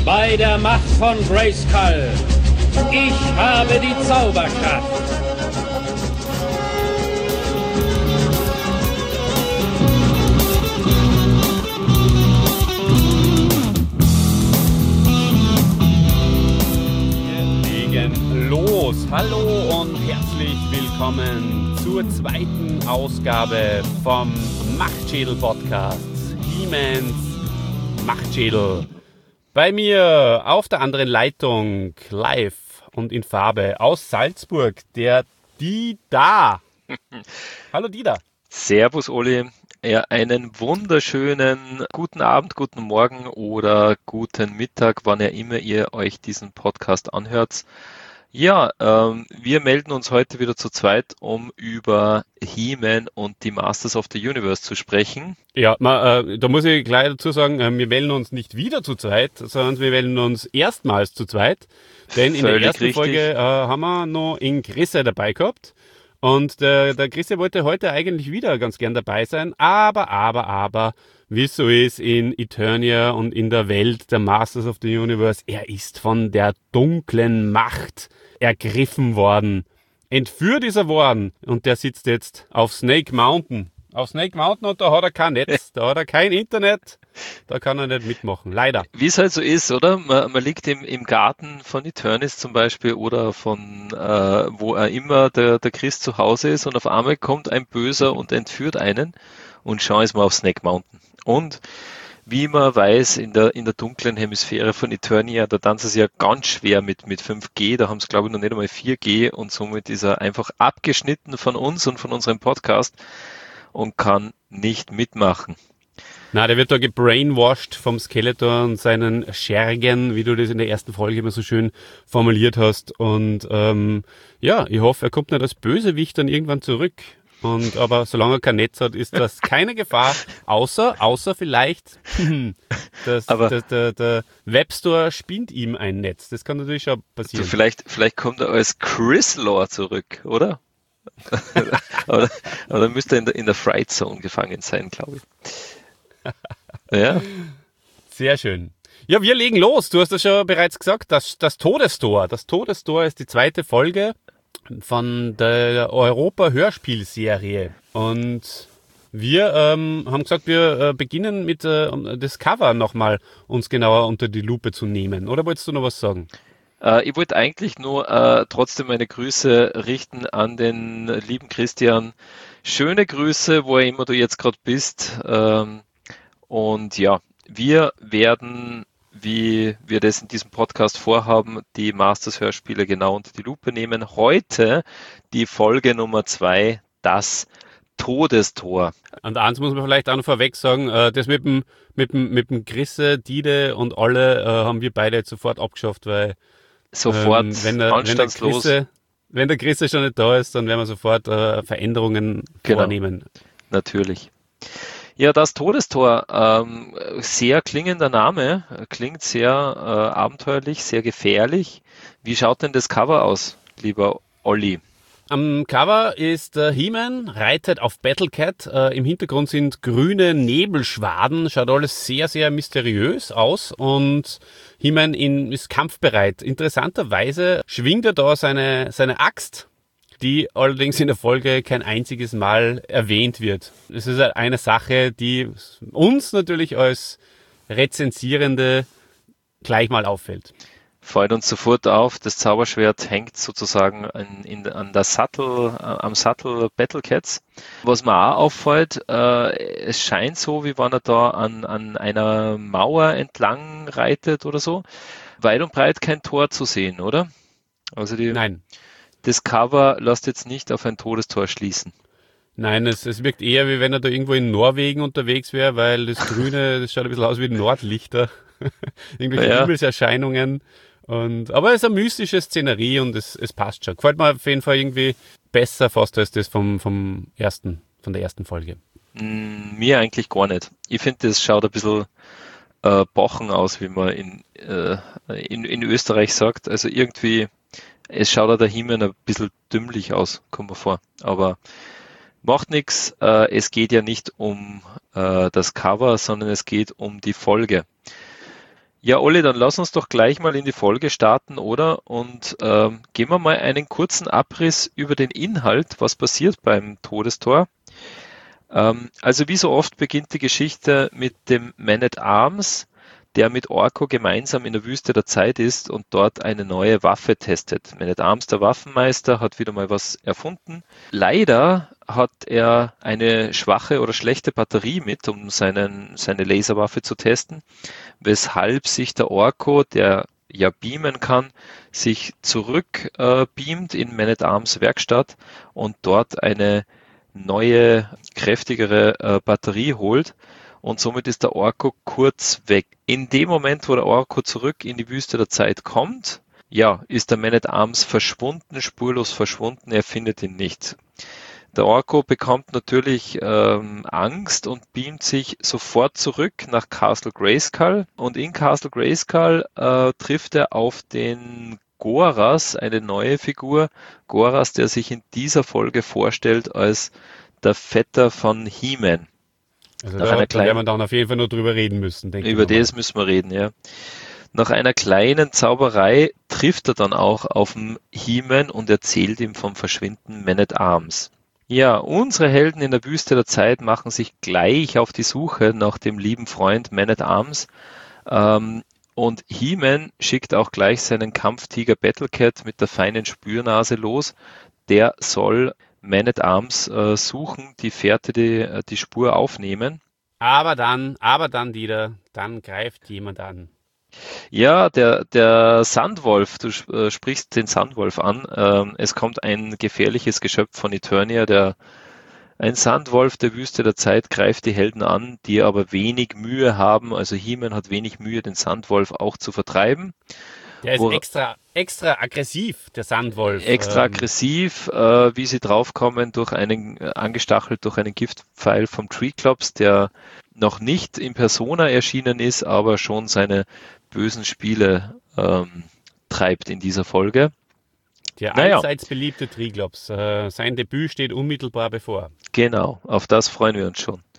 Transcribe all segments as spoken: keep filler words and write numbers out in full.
bei der Macht von Grayskull. Ich habe die Zauberkraft. Los, hallo und herzlich willkommen zur zweiten Ausgabe vom Machtschädel-Podcast, He-Mans Machtschädel. Bei mir auf der anderen Leitung, live und in Farbe aus Salzburg, der Dida. Hallo Dida. Servus Oli, ja, einen wunderschönen guten Abend, guten Morgen oder guten Mittag, wann ihr immer ihr euch diesen Podcast anhört. Ja, ähm, wir melden uns heute wieder zu zweit, um über He-Man und die Masters of the Universe zu sprechen. Ja, ma, äh, da muss ich gleich dazu sagen, äh, wir melden uns nicht wieder zu zweit, sondern wir melden uns erstmals zu zweit. Denn in Völlig der ersten richtig. Folge äh, haben wir noch den Chrisse dabei gehabt. Und der, der Chrisse wollte heute eigentlich wieder ganz gern dabei sein. Aber, aber, aber, wie es so ist in Eternia und in der Welt der Masters of the Universe, er ist von der dunklen Macht ergriffen worden. Entführt ist er worden. Und der sitzt jetzt auf Snake Mountain. Auf Snake Mountain und da hat er kein Netz, da hat er kein Internet, da kann er nicht mitmachen. Leider. Wie es halt so ist, oder? Man, man liegt im, im Garten von Eternis zum Beispiel oder von äh, wo er immer der, der Christ zu Hause ist und auf einmal kommt ein Böser und entführt einen und schon ist man auf Snake Mountain. Und wie man weiß, in der, in der dunklen Hemisphäre von Eternia, da tanzen sie ja ganz schwer mit, mit fünf G, da haben sie glaube ich noch nicht einmal vier G und somit ist er einfach abgeschnitten von uns und von unserem Podcast und kann nicht mitmachen. Na, der wird da gebrainwashed vom Skeletor und seinen Schergen, wie du das in der ersten Folge immer so schön formuliert hast. Und ähm, ja, ich hoffe, er kommt nicht als Bösewicht dann irgendwann zurück. Und aber solange er kein Netz hat, ist das keine Gefahr, außer außer vielleicht, dass Aber der, der, der Webstore spinnt ihm ein Netz. Das kann natürlich schon passieren. so vielleicht, vielleicht kommt er als Chryslor zurück, oder? aber, aber dann müsste er in der, in der Fright Zone gefangen sein, glaube ich. Ja. Sehr schön. Ja, wir legen los. Du hast das schon bereits gesagt, das, das Todestor. Das Todestor ist die zweite Folge von der Europa-Hörspielserie. Und wir ähm, haben gesagt, wir äh, beginnen mit äh, das Cover nochmal uns genauer unter die Lupe zu nehmen. Oder wolltest du noch was sagen? Äh, ich wollte eigentlich nur äh, trotzdem meine Grüße richten an den lieben Christian. Schöne Grüße, wo er immer du jetzt gerade bist. Ähm, und ja, wir werden, wie wir das in diesem Podcast vorhaben, die Masters-Hörspiele genau unter die Lupe nehmen. Heute die Folge Nummer zwei, das Todestor. Und eins muss man vielleicht auch noch vorweg sagen, äh, das mit dem, mit dem, mit dem Chrisse, Dide und alle äh, haben wir beide jetzt sofort abgeschafft, weil Sofort ähm, wenn, der, wenn, der anstandslos. Chrisse, wenn der Chrisse schon nicht da ist, dann werden wir sofort äh, Veränderungen Genau. vornehmen. Natürlich. Ja, das Todestor, ähm, sehr klingender Name, klingt sehr äh, abenteuerlich, sehr gefährlich. Wie schaut denn das Cover aus, lieber Olli? Am Cover ist äh, He-Man, reitet auf Battlecat. Äh, Im Hintergrund sind grüne Nebelschwaden. Schaut alles sehr, sehr mysteriös aus. Und He-Man in, ist kampfbereit. Interessanterweise schwingt er da seine, seine Axt, die allerdings in der Folge kein einziges Mal erwähnt wird. Es ist eine Sache, die uns natürlich als Rezensierende gleich mal auffällt. Fällt uns sofort auf, das Zauberschwert hängt sozusagen an, in, an der Sattel, äh, am Sattel Battlecats. Was mir auch auffällt, äh, es scheint so, wie wenn er da an, an einer Mauer entlang reitet oder so. Weit und breit kein Tor zu sehen, oder? Also die, Nein. das Cover lässt jetzt nicht auf ein Todestor schließen. Nein, es, es wirkt eher, wie wenn er da irgendwo in Norwegen unterwegs wäre, weil das Grüne, das schaut ein bisschen aus wie Nordlichter. Irgendwelche Ja. Himmelserscheinungen. Und, aber es ist eine mystische Szenerie und es, es passt schon. Gefällt mir auf jeden Fall irgendwie besser fast als das vom, vom ersten, von der ersten Folge. Mm, mir eigentlich gar nicht. Ich finde, das schaut ein bisschen äh, bochen aus, wie man in, äh, in, in Österreich sagt. Also irgendwie, es schaut auch der He-Man ein bisschen dümmlich aus, kommt mir vor. Aber macht nichts. Äh, es geht ja nicht um äh, das Cover, sondern es geht um die Folge. Ja, Olli, dann lass uns doch gleich mal in die Folge starten, oder? Und ähm, gehen wir mal einen kurzen Abriss über den Inhalt, was passiert beim Todestor. Ähm, also wie so oft beginnt die Geschichte mit dem Man-at-Arms, der mit Orko gemeinsam in der Wüste der Zeit ist und dort eine neue Waffe testet. Man-at-Arms, der Waffenmeister, hat wieder mal was erfunden. Leider hat er eine schwache oder schlechte Batterie mit, um seinen, seine Laserwaffe zu testen, weshalb sich der Orko, der ja beamen kann, sich zurück äh, beamt in Man-at-Arms Werkstatt und dort eine neue, kräftigere äh, Batterie holt. Und somit ist der Orko kurz weg. In dem Moment, wo der Orko zurück in die Wüste der Zeit kommt, ja, ist der Man-at-Arms verschwunden, spurlos verschwunden, er findet ihn nicht. Der Orko bekommt natürlich ähm, Angst und beamt sich sofort zurück nach Castle Grayskull. Und in Castle Grayskull äh, trifft er auf den Goras, eine neue Figur. Goras, der sich in dieser Folge vorstellt als der Vetter von He-Man. Also Nach da, einer da kleinen- werden wir dann auf jeden Fall noch drüber reden müssen, denke Über ich mal. das müssen wir reden, ja. Nach einer kleinen Zauberei trifft er dann auch auf den He-Man und erzählt ihm vom Verschwinden Man-at-Arms. Ja, unsere Helden in der Wüste der Zeit machen sich gleich auf die Suche nach dem lieben Freund Man-at-Arms. Ähm, und He-Man schickt auch gleich seinen Kampftiger Battlecat mit der feinen Spürnase los. Der soll Man-at-Arms äh, suchen, die Fährte, die, äh, die Spur aufnehmen. Aber dann, aber dann, Dieter, dann greift jemand an. Ja, der, der Sandwolf, du sp- äh, sprichst den Sandwolf an. Ähm, es kommt ein gefährliches Geschöpf von Eternia, der ein Sandwolf der Wüste der Zeit greift die Helden an, die aber wenig Mühe haben. Also He-Man hat wenig Mühe, den Sandwolf auch zu vertreiben. Der ist Wo- extra, extra aggressiv, der Sandwolf. Extra Ähm, aggressiv, äh, wie sie draufkommen, durch einen, äh, angestachelt durch einen Giftpfeil vom Treeclops, der noch nicht in Persona erschienen ist, aber schon seine bösen Spiele ähm, treibt in dieser Folge. Der Naja. allseits beliebte Triglops. Äh, sein Debüt steht unmittelbar bevor. Genau, auf das freuen wir uns schon.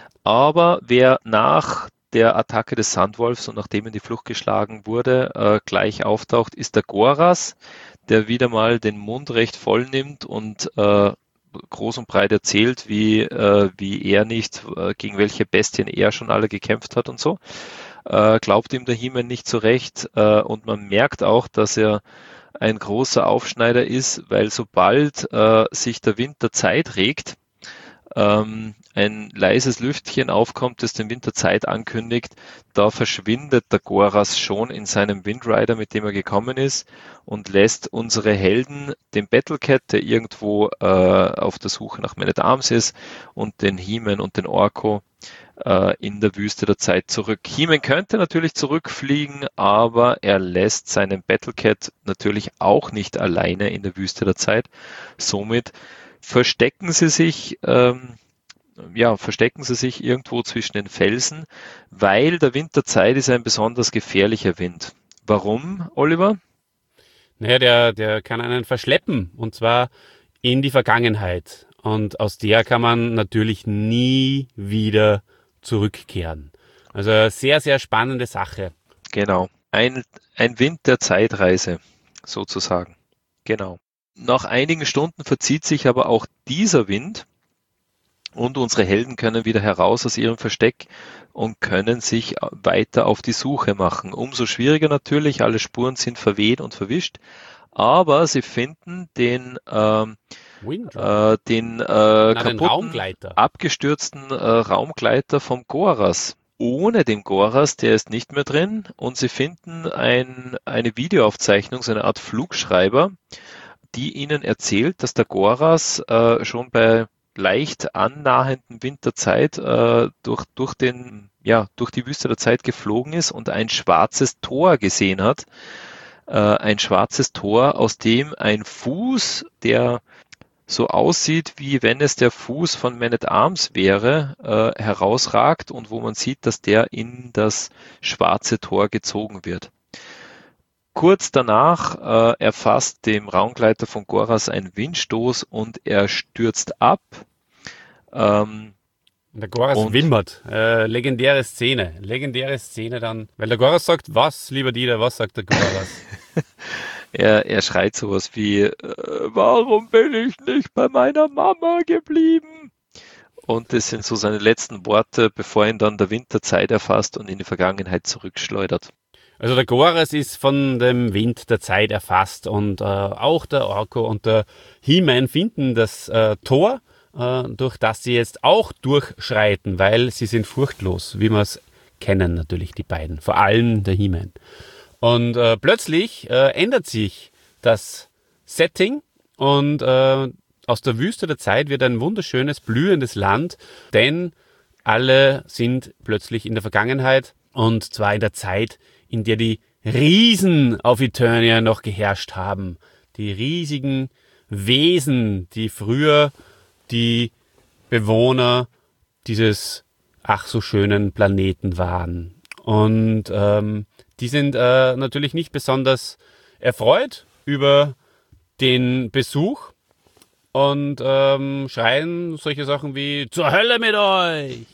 Aber wer nach der Attacke des Sandwolfs und nachdem in die Flucht geschlagen wurde, äh, gleich auftaucht, ist der Goras, der wieder mal den Mund recht voll nimmt und äh, groß und breit erzählt, wie, äh, wie er nicht, äh, gegen welche Bestien er schon alle gekämpft hat und so. Äh, glaubt ihm der He-Man nicht so recht äh, und man merkt auch, dass er ein großer Aufschneider ist, weil sobald äh, sich der Wind der Zeit regt, ähm, ein leises Lüftchen aufkommt, das den Wind der Zeit ankündigt, da verschwindet der Goras schon in seinem Windrider, mit dem er gekommen ist, und lässt unsere Helden, den Battlecat, der irgendwo äh, auf der Suche nach Man-at-Arms ist, und den He-Man und den Orko äh, in der Wüste der Zeit zurück. He-Man könnte natürlich zurückfliegen, aber er lässt seinen Battlecat natürlich auch nicht alleine in der Wüste der Zeit. Somit verstecken sie sich, ähm, ja, verstecken sie sich irgendwo zwischen den Felsen, weil der Wind der Zeit ist ein besonders gefährlicher Wind. Warum, Oliver? Naja, der, der kann einen verschleppen, und zwar in die Vergangenheit. Und aus der kann man natürlich nie wieder zurückkehren. Also eine sehr, sehr spannende Sache. Genau. Ein, ein Wind der Zeitreise, sozusagen. Genau. Nach einigen Stunden verzieht sich aber auch dieser Wind und unsere Helden können wieder heraus aus ihrem Versteck und können sich weiter auf die Suche machen. Umso schwieriger natürlich, alle Spuren sind verweht und verwischt, aber sie finden den, ähm, Windrider. äh, den äh, Na, den kaputten, Raumgleiter. abgestürzten äh, Raumgleiter vom Goras. Ohne den Goras, der ist nicht mehr drin, und sie finden ein, eine Videoaufzeichnung, so eine Art Flugschreiber, die ihnen erzählt, dass der Goras äh, schon bei leicht annahenden Wind der Zeit äh, durch, durch, den, ja, durch die Wüste der Zeit geflogen ist und ein schwarzes Tor gesehen hat. Äh, ein schwarzes Tor, aus dem ein Fuß, der so aussieht, wie wenn es der Fuß von Man-at-Arms wäre, äh, herausragt und wo man sieht, dass der in das schwarze Tor gezogen wird. Kurz danach äh, erfasst dem Raumgleiter von Goras ein Windstoß und er stürzt ab. Ähm, Der Goras Und- wimmert. Äh, legendäre Szene. Legendäre Szene dann. Weil der Goras sagt, was, lieber Dieter, was sagt der Goras? Er, er schreit sowas wie, äh, warum bin ich nicht bei meiner Mama geblieben? Und das sind so seine letzten Worte, bevor ihn dann der Wind der Zeit erfasst und in die Vergangenheit zurückschleudert. Also der Goras ist von dem Wind der Zeit erfasst und äh, auch der Orko und der He-Man finden das äh, Tor, äh, durch das sie jetzt auch durchschreiten, weil sie sind furchtlos, wie wir es kennen natürlich, die beiden, vor allem der He-Man. Und äh, plötzlich äh, ändert sich das Setting und äh, aus der Wüste der Zeit wird ein wunderschönes, blühendes Land, denn alle sind plötzlich in der Vergangenheit und zwar in der Zeit, in der die Riesen auf Eternia noch geherrscht haben. Die riesigen Wesen, die früher die Bewohner dieses ach so schönen Planeten waren. Und ähm, die sind äh, natürlich nicht besonders erfreut über den Besuch und ähm, schreien solche Sachen wie zur Hölle mit euch.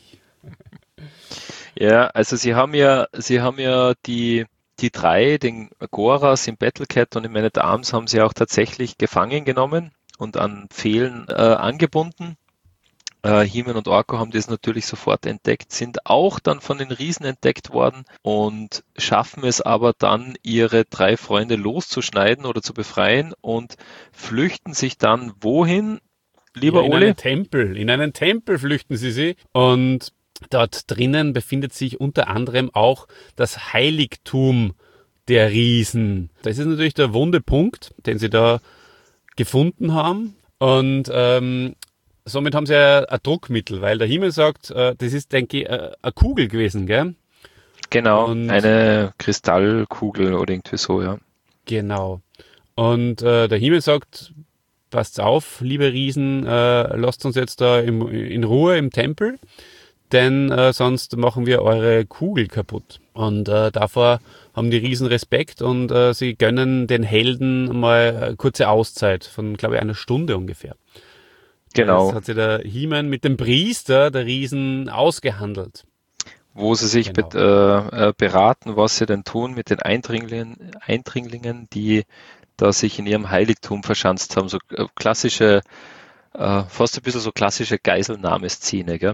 Ja, also sie haben ja, sie haben ja die, die drei, den Goras, den Battlecat und den Man at Arms haben sie auch tatsächlich gefangen genommen und an Pfählen äh, angebunden. Äh, He-Man und Orko haben das natürlich sofort entdeckt, sind auch dann von den Riesen entdeckt worden und schaffen es aber dann, ihre drei Freunde loszuschneiden oder zu befreien und flüchten sich dann wohin, lieber Ja, in Ole? einen Tempel. In einen Tempel flüchten sie sie und dort drinnen befindet sich unter anderem auch das Heiligtum der Riesen. Das ist natürlich der wunde Punkt, den sie da gefunden haben. Und ähm, somit haben sie ein, ein Druckmittel, weil der Himmel sagt, äh, das ist, denke ich, äh, eine Kugel gewesen, gell? Genau, Und- eine Kristallkugel oder irgendwie so, ja. Genau. Und äh, der Himmel sagt, passt auf, liebe Riesen, äh, lasst uns jetzt da im, in Ruhe im Tempel, denn äh, sonst machen wir eure Kugel kaputt. Und äh, davor haben die Riesen Respekt und äh, sie gönnen den Helden mal eine kurze Auszeit von, glaube ich, einer Stunde ungefähr. Genau. Das hat sich der He-Man mit dem Priester der Riesen ausgehandelt. Wo sie sich Genau. bet- äh, äh, beraten, was sie denn tun mit den Eindringlingen, Eindringlingen, die da sich in ihrem Heiligtum verschanzt haben. So äh, klassische, äh, fast ein bisschen so klassische Geiselnahmeszene, gell?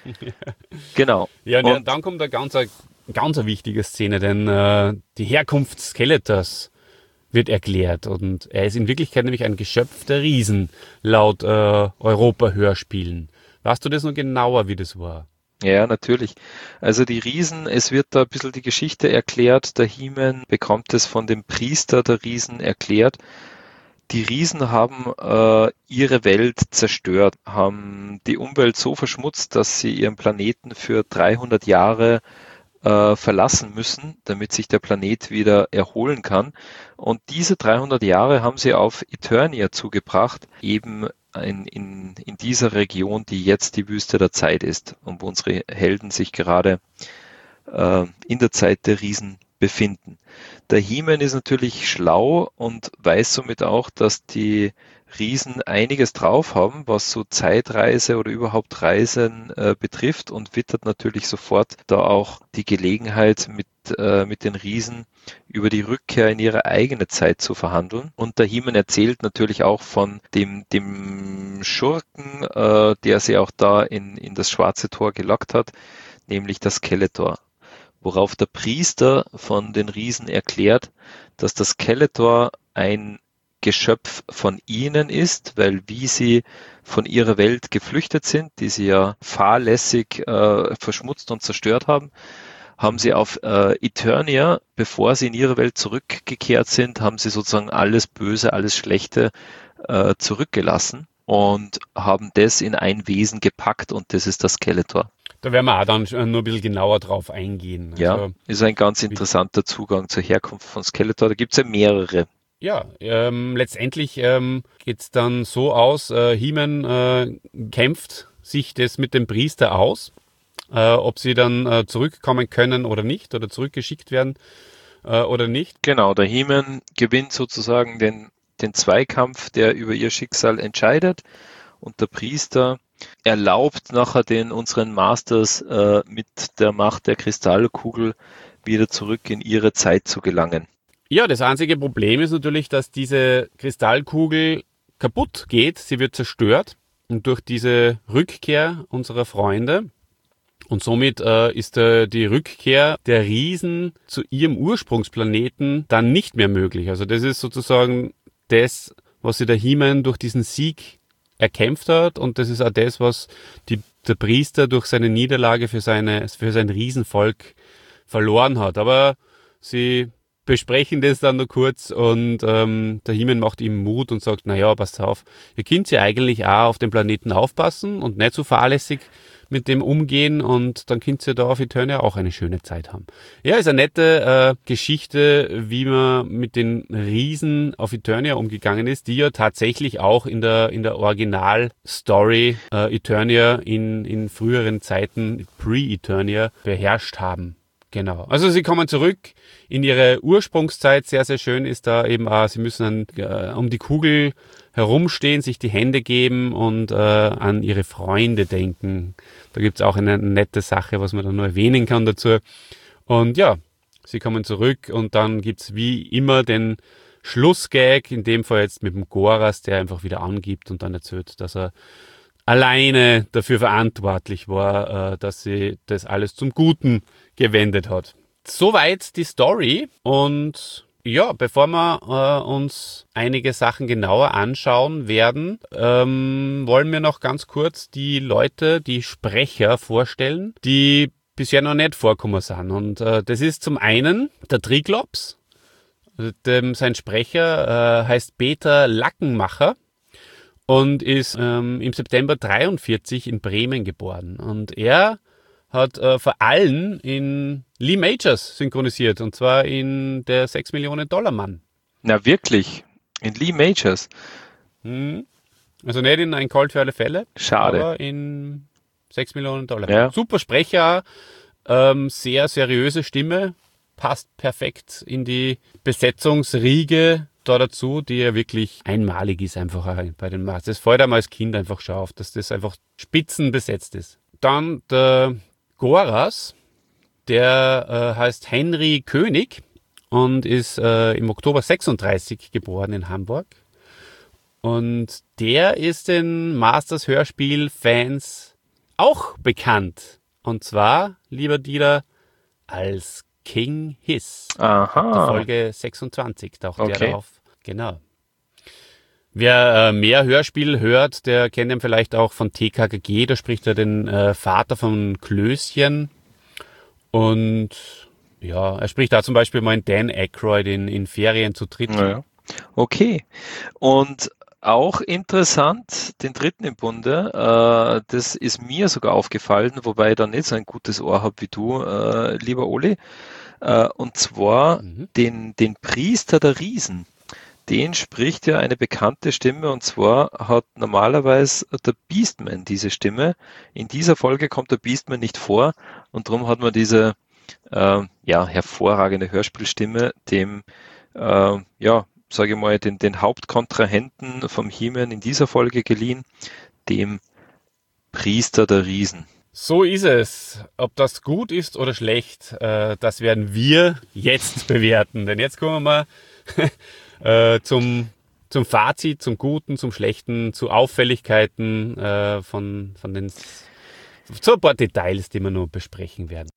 Genau. Ja, und, ja, Und- dann kommt eine ganz, eine ganz eine wichtige Szene, denn äh, die Herkunft Skeletors wird erklärt und er ist in Wirklichkeit nämlich ein Geschöpf der Riesen, laut äh, Europa-Hörspielen. Weißt du das noch genauer, wie das war? Ja, natürlich. Also die Riesen, es wird da ein bisschen die Geschichte erklärt. Der He-Man bekommt es von dem Priester der Riesen erklärt. Die Riesen haben äh, ihre Welt zerstört, haben die Umwelt so verschmutzt, dass sie ihren Planeten für dreihundert Jahre äh, verlassen müssen, damit sich der Planet wieder erholen kann. Und diese dreihundert Jahre haben sie auf Eternia zugebracht, eben in, in, in dieser Region, die jetzt die Wüste der Zeit ist und wo unsere Helden sich gerade äh, in der Zeit der Riesen befinden. Der He-Man ist natürlich schlau und weiß somit auch, dass die Riesen einiges drauf haben, was so Zeitreise oder überhaupt Reisen äh, betrifft und wittert natürlich sofort da auch die Gelegenheit mit, äh, mit den Riesen über die Rückkehr in ihre eigene Zeit zu verhandeln. Und der He-Man erzählt natürlich auch von dem, dem Schurken, äh, der sie auch da in, in das Schwarze Tor gelockt hat, nämlich das Skeletor. Worauf der Priester von den Riesen erklärt, dass das Skeletor ein Geschöpf von ihnen ist, weil wie sie von ihrer Welt geflüchtet sind, die sie ja fahrlässig äh, verschmutzt und zerstört haben, haben sie auf äh, Eternia, bevor sie in ihre Welt zurückgekehrt sind, haben sie sozusagen alles Böse, alles Schlechte äh, zurückgelassen und haben das in ein Wesen gepackt und das ist das Skeletor. Da werden wir auch dann schon nur ein bisschen genauer drauf eingehen. Ja, Also, ist ein ganz interessanter Zugang zur Herkunft von Skeletor. Da gibt es ja mehrere. ja, ähm, letztendlich ähm, geht's dann so aus, äh, He-Man äh, kämpft sich das mit dem Priester aus, äh, ob sie dann äh, zurückkommen können oder nicht, oder zurückgeschickt werden äh, oder nicht. Genau, der He-Man gewinnt sozusagen den, den Zweikampf, der über ihr Schicksal entscheidet. Und der Priester erlaubt nachher den unseren Masters äh, mit der Macht der Kristallkugel wieder zurück in ihre Zeit zu gelangen. Ja, das einzige Problem ist natürlich, dass diese Kristallkugel kaputt geht, sie wird zerstört und durch diese Rückkehr unserer Freunde und somit äh, ist äh, die Rückkehr der Riesen zu ihrem Ursprungsplaneten dann nicht mehr möglich. Also das ist sozusagen das, was sich der He-Man durch diesen Sieg erkämpft hat und das ist auch das, was die, der Priester durch seine Niederlage für, seine, für sein Riesenvolk verloren hat. Aber sie besprechen das dann nur kurz und ähm, der He-Man macht ihm Mut und sagt, naja, passt auf, ihr könnt ja eigentlich auch auf dem Planeten aufpassen und nicht so fahrlässig mit dem umgehen und dann könnt ihr da auf Eternia auch eine schöne Zeit haben. Ja, ist eine nette äh, Geschichte, wie man mit den Riesen auf Eternia umgegangen ist, die ja tatsächlich auch in der in der Original-Story äh, Eternia in, in früheren Zeiten, Pre-Eternia, beherrscht haben. Genau. Also sie kommen zurück in ihre Ursprungszeit. Sehr, sehr schön ist da eben auch, sie müssen dann, äh, um die Kugel herumstehen, sich die Hände geben und äh, an ihre Freunde denken. Da gibt's auch eine nette Sache, was man da nur erwähnen kann dazu. Und ja, sie kommen zurück und dann gibt's wie immer den Schlussgag, in dem Fall jetzt mit dem Goras, der einfach wieder angibt und dann erzählt, dass er alleine dafür verantwortlich war, äh, dass sie das alles zum Guten gewendet hat. Soweit die Story und ja, bevor wir äh, uns einige Sachen genauer anschauen werden, ähm, wollen wir noch ganz kurz die Leute, die Sprecher vorstellen, die bisher noch nicht vorkommen sind. Und äh, das ist zum einen der Triklops, also dem, sein Sprecher äh, heißt Peter Lackenmacher und ist ähm, im September dreiundvierzig in Bremen geboren. Und er hat äh, vor allem in Lee Majors synchronisiert, und zwar in der sechs Millionen Dollar Mann. Na wirklich? In Lee Majors? Hm. Also nicht in Ein Colt für alle Fälle, Schade. aber in sechs Millionen Dollar. Ja. Super Sprecher, ähm, sehr seriöse Stimme, passt perfekt in die Besetzungsriege da dazu, die ja wirklich einmalig ist einfach bei den Masters. Das fällt einem als Kind einfach schon auf, dass das einfach spitzenbesetzt ist. Dann der Goras, der äh, heißt Henry König und ist äh, im Oktober sechsunddreißig geboren in Hamburg. Und der ist den Masters-Hörspiel-Fans auch bekannt. Und zwar, lieber Dieter, als King Hiss. Aha. Der Folge sechsundzwanzig taucht Okay. der da auf. Genau. Wer äh, mehr Hörspiel hört, der kennt ihn vielleicht auch von T K K G. Da spricht er den äh, Vater von Klößchen. Und ja, er spricht da zum Beispiel mal in Dan Aykroyd in, in Ferien zu dritt. Ja. Okay. Und auch interessant, den dritten im Bunde, äh, das ist mir sogar aufgefallen, wobei ich da nicht so ein gutes Ohr habe wie du, äh, lieber Oli. Äh, und zwar Mhm. den, den Priester der Riesen. Den spricht ja eine bekannte Stimme, und zwar hat normalerweise der Beastman diese Stimme. In dieser Folge kommt der Beastman nicht vor und darum hat man diese äh, ja, hervorragende Hörspielstimme dem, äh, ja, sage ich mal, den, den Hauptkontrahenten vom He-Man in dieser Folge geliehen, dem Priester der Riesen. So ist es. Ob das gut ist oder schlecht, äh, das werden wir jetzt bewerten. Denn jetzt kommen wir mal äh, zum, zum Fazit, zum Guten, zum Schlechten, zu Auffälligkeiten äh, von, von den, zu ein paar Details, die wir nur besprechen werden.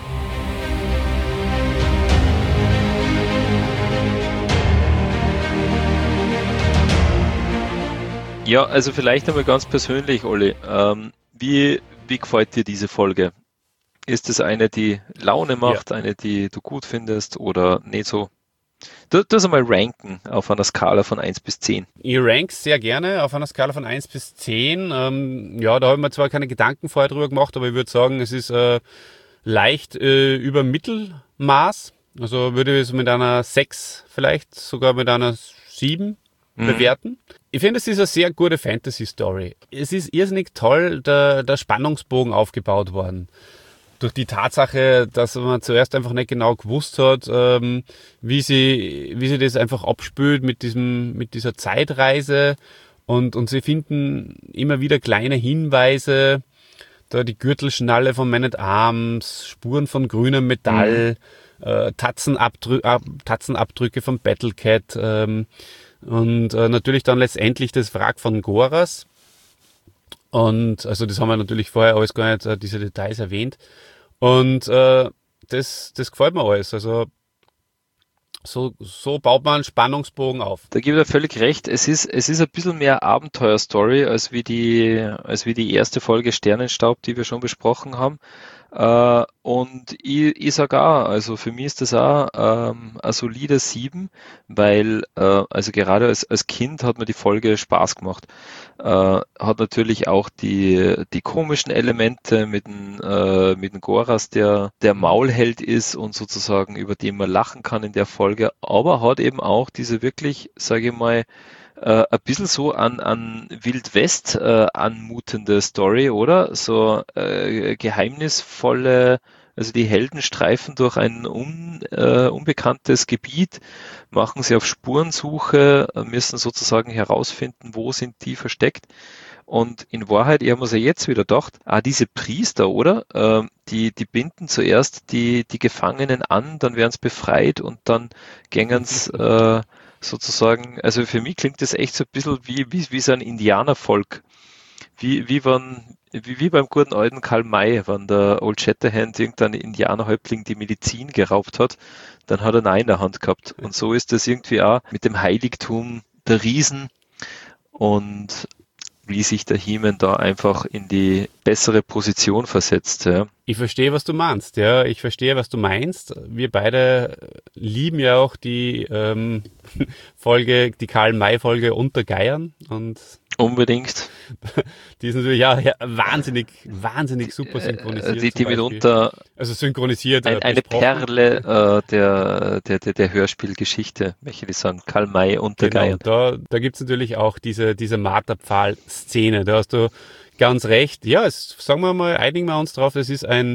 Ja, also vielleicht einmal ganz persönlich, Olli. Ähm, wie, wie gefällt dir diese Folge? Ist es eine, die Laune macht, ja. eine, die du gut findest oder nicht so? Du, du einmal ranken auf einer Skala von eins bis zehn. Ich rank sehr gerne auf einer Skala von eins bis zehn. Ähm, ja, da habe ich mir zwar keine Gedanken vorher drüber gemacht, aber ich würde sagen, es ist äh, leicht äh, über Mittelmaß. Also würde ich es mit einer sechs vielleicht, sogar mit einer sieben mhm. bewerten. Ich finde, es ist eine sehr gute Fantasy-Story. Es ist irrsinnig toll, der, der Spannungsbogen aufgebaut worden. Durch die Tatsache, dass man zuerst einfach nicht genau gewusst hat, ähm, wie sie, wie sie das einfach abspült mit diesem, mit dieser Zeitreise Und, und sie finden immer wieder kleine Hinweise, da die Gürtelschnalle von Man at Arms, Spuren von grünem Metall, mhm. äh, Tatzenabdrü- Ab- Tatzenabdrücke von Battlecat ähm, und äh, natürlich dann letztendlich das Wrack von Goras. Und also das haben wir natürlich vorher alles gar nicht, äh, diese Details erwähnt. Und äh, das, das gefällt mir alles. Also so, so baut man einen Spannungsbogen auf. Da gebe ich dir völlig recht. Es ist, es ist ein bisschen mehr Abenteuerstory als wie die, als wie die erste Folge Sternenstaub, die wir schon besprochen haben. Äh, und ich, ich sage auch, also für mich ist das auch ähm, ein solider sieben, weil äh, also gerade als, als Kind hat mir die Folge Spaß gemacht. Äh, hat natürlich auch die, die komischen Elemente mit dem, äh, mit dem Goras, der der Maulheld ist und sozusagen über den man lachen kann in der Folge, aber hat eben auch diese wirklich, sage ich mal, äh, ein bisschen so an, an Wild West äh, anmutende Story, oder? So äh, geheimnisvolle, also die Helden streifen durch ein un, äh, unbekanntes Gebiet, machen sie auf Spurensuche, müssen sozusagen herausfinden, wo sind die versteckt. Und in Wahrheit, ich habe mir ja jetzt wieder gedacht, ah, diese Priester, oder? Äh, die, die binden zuerst die, die Gefangenen an, dann werden sie befreit und dann gängen sie äh, sozusagen, also für mich klingt das echt so ein bisschen wie, wie, wie so ein Indianervolk. Wie, wie, wenn, wie, wie beim guten alten Karl May, wenn der Old Shatterhand irgendein Indianerhäuptling die Medizin geraubt hat, dann hat er Nein in der Hand gehabt. Und so ist das irgendwie auch mit dem Heiligtum der Riesen und wie sich der He-Man da einfach in die bessere Position versetzt. Ja. Ich verstehe, was du meinst. Ja, ich verstehe, was du meinst. Wir beide lieben ja auch die ähm, Folge, die Karl-May-Folge Unter Geiern und unbedingt. Die ist natürlich ja, ja wahnsinnig, wahnsinnig super synchronisiert. Die, die mitunter also synchronisiert. Ein, eine Perle äh, der, der, der, der Hörspielgeschichte, möchte ich sagen. Karl May Unter Genau, Geiern. da, da gibt's natürlich auch diese, diese Marterpfahl-Szene. Da hast du ganz recht. Ja, es, sagen wir mal, einigen wir uns drauf, es ist ein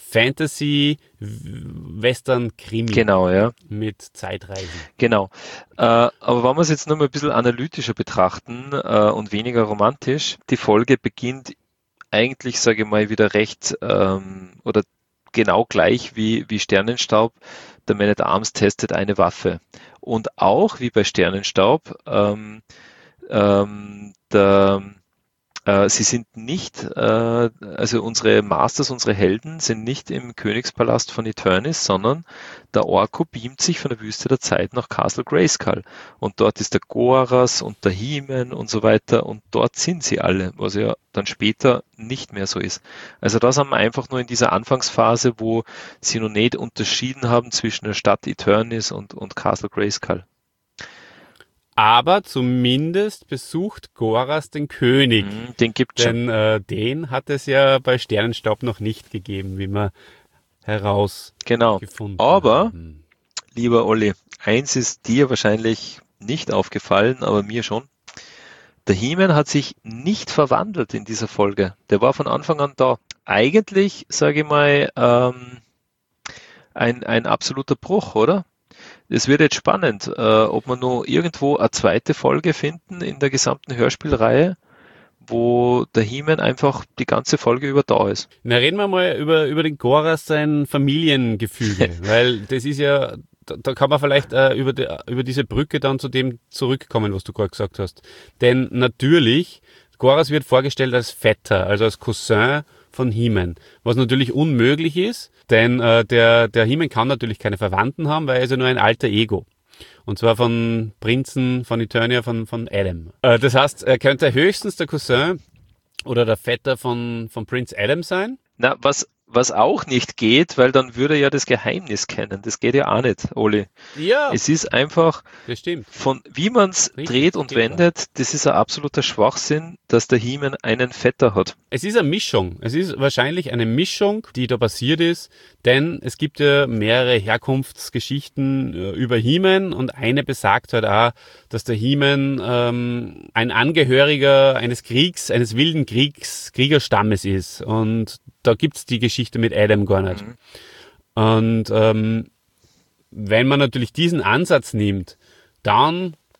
Fantasy-Western-Krimi. Genau, ja. Mit Zeitreisen. Genau. Äh, aber wenn wir es jetzt noch mal ein bisschen analytischer betrachten äh, und weniger romantisch, die Folge beginnt eigentlich, sage ich mal, wieder recht ähm, oder genau gleich wie, wie Sternenstaub. Der Man at Arms testet eine Waffe. Und auch wie bei Sternenstaub, ähm, ähm, der Äh, sie sind nicht, äh, also unsere Masters, unsere Helden sind nicht im Königspalast von Eternis, sondern der Orko beamt sich von der Wüste der Zeit nach Castle Grayskull. Und dort ist der Goras und der He-Man und so weiter und dort sind sie alle, was ja dann später nicht mehr so ist. Also das haben wir einfach nur in dieser Anfangsphase, wo sie noch nicht unterschieden haben zwischen der Stadt Eternis und, und Castle Grayskull. Aber zumindest besucht Goras den König. Mm, den gibt's denn, schon. Denn äh, den hat es ja bei Sternenstaub noch nicht gegeben, wie wir herausgefunden genau. Aber, haben. Lieber Olli, eins ist dir wahrscheinlich nicht aufgefallen, aber mir schon. Der He-Man hat sich nicht verwandelt in dieser Folge. Der war von Anfang an da. Eigentlich, sage ich mal, ähm, ein, ein absoluter Bruch, oder? Es wird jetzt spannend, äh, ob wir noch irgendwo eine zweite Folge finden in der gesamten Hörspielreihe, wo der He-Man einfach die ganze Folge über da ist. Na, reden wir mal über, über den Goras, sein Familiengefüge, weil das ist ja, da, da kann man vielleicht äh, über, die, über diese Brücke dann zu dem zurückkommen, was du gerade gesagt hast. Denn natürlich, Goras wird vorgestellt als Vetter, also als Cousin von He-Man, was natürlich unmöglich ist, denn äh, der, der He-Man kann natürlich keine Verwandten haben, weil er ist ja nur ein alter Ego. Und zwar von Prinzen von Eternia, von, von Adam. Äh, das heißt, er könnte höchstens der Cousin oder der Vetter von, von Prince Adam sein. Na, was, was auch nicht geht, weil dann würde er ja das Geheimnis kennen. Das geht ja auch nicht, Oli. Ja. Es ist einfach, das stimmt. Von wie man es dreht und wendet, das ist ein absoluter Schwachsinn, dass der He-Man einen Vetter hat. Es ist eine Mischung. Es ist wahrscheinlich eine Mischung, die da passiert ist, denn es gibt ja mehrere Herkunftsgeschichten äh, über He-Man und eine besagt halt auch, dass der He-Man ähm, ein Angehöriger eines Kriegs, eines wilden Kriegs, Kriegerstammes ist. Und da gibt's die Geschichte mit Adam gar nicht. Mhm. Und ähm, wenn man natürlich diesen Ansatz nimmt, dann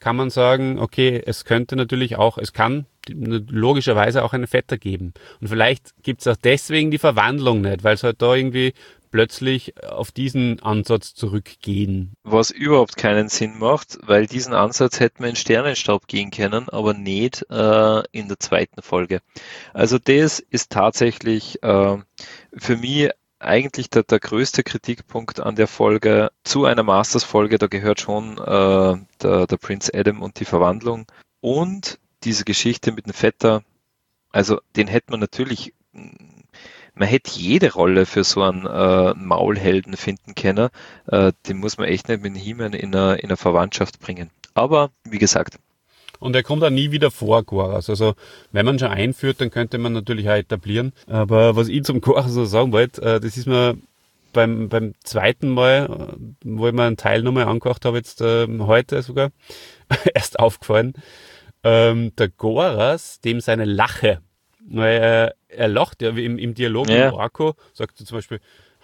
kann man sagen, okay, es könnte natürlich auch, es kann logischerweise auch einen Vetter geben. Und vielleicht gibt es auch deswegen die Verwandlung nicht, weil es halt da irgendwie plötzlich auf diesen Ansatz zurückgehen. Was überhaupt keinen Sinn macht, weil diesen Ansatz hätten wir in Sternenstaub gehen können, aber nicht äh, in der zweiten Folge. Also das ist tatsächlich äh, für mich eigentlich der, der größte Kritikpunkt an der Folge. Zu einer Masters-Folge, da gehört schon äh, der, der Prince Adam und die Verwandlung und diese Geschichte mit dem Vetter. Also den hätte man natürlich, man hätte jede Rolle für so einen äh, Maulhelden finden können. Äh, den muss man echt nicht mit He-Man in einer, in einer Verwandtschaft bringen. Aber wie gesagt. Und er kommt auch nie wieder vor, Goras. Also wenn man schon einführt, dann könnte man natürlich auch etablieren. Aber was ich zum Goras so sagen wollte, äh, das ist mir beim beim zweiten Mal, wo ich mir einen Teil nochmal angehört habe, jetzt äh, heute sogar, erst aufgefallen. Ähm, der Goras, dem seine Lache, weil er, er lacht ja im, im Dialog ja. mit Orko, sagt er zum Beispiel,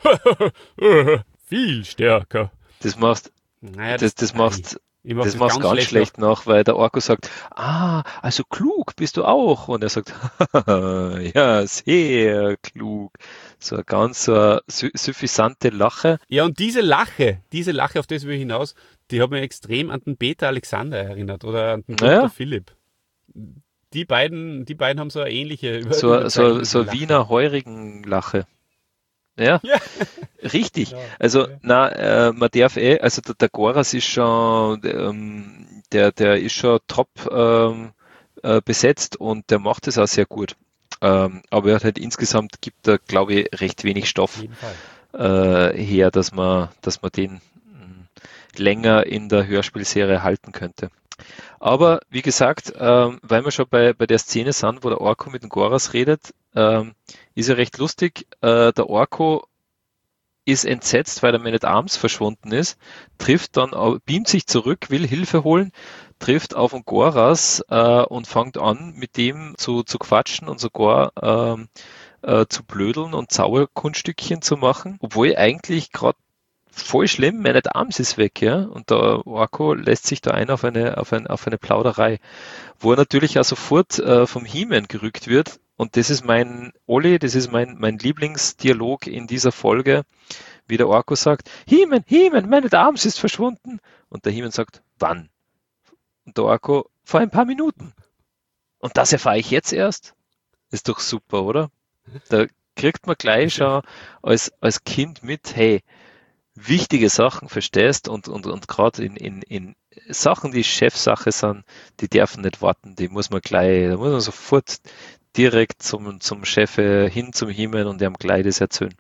viel stärker. Das machst, naja, das, das, das machst, mach das, das machst ganz, ganz schlecht, schlecht nach, weil der Orko sagt, ah, also klug bist du auch. Und er sagt, ja, sehr klug. So eine ganz uh, suffisante Lache. Ja, und diese Lache, diese Lache, auf das will ich hinaus, die hat mich extrem an den Peter Alexander erinnert oder an den Doktor ja. Philipp. Die beiden, die beiden haben so eine ähnliche... So, so, so Wiener Heurigen-Lache. Ja, ja. Richtig. Genau. Also, ja. na, äh, man darf eh, also der, der Goras ist schon, ähm, der, der ist schon top ähm, äh, besetzt und der macht es auch sehr gut. Ähm, aber er hat halt insgesamt, gibt er, glaube ich, recht wenig Stoff äh, her, dass man, dass man den länger in der Hörspielserie halten könnte. Aber wie gesagt, ähm, weil wir schon bei, bei der Szene sind, wo der Orko mit dem Goras redet, ähm, ist ja recht lustig. Äh, der Orko ist entsetzt, weil der Man at Arms verschwunden ist, trifft dann, beamt sich zurück, will Hilfe holen, trifft auf den Goras äh, und fängt an, mit dem zu, zu quatschen und sogar ähm, äh, zu blödeln und Zauberkunststückchen zu machen, obwohl eigentlich gerade voll schlimm, Man at Arms ist weg, ja, und der Orko lässt sich da ein auf eine, auf ein, auf eine Plauderei, wo er natürlich auch sofort äh, vom He-Man gerückt wird, und das ist mein, Olli, das ist mein, mein Lieblingsdialog in dieser Folge, wie der Orko sagt, He-Man, He-Man, Man at Arms ist verschwunden, und der He-Man sagt, wann? Und der Orko, vor ein paar Minuten. Und das erfahre ich jetzt erst? Ist doch super, oder? Da kriegt man gleich schon als, als Kind mit, hey, wichtige Sachen verstehst und, und, und gerade in, in, in Sachen, die Chefsache sind, die dürfen nicht warten, die muss man gleich, da muss man sofort direkt zum, zum Chef hin, zum He-Man und dem gleich das erzählen.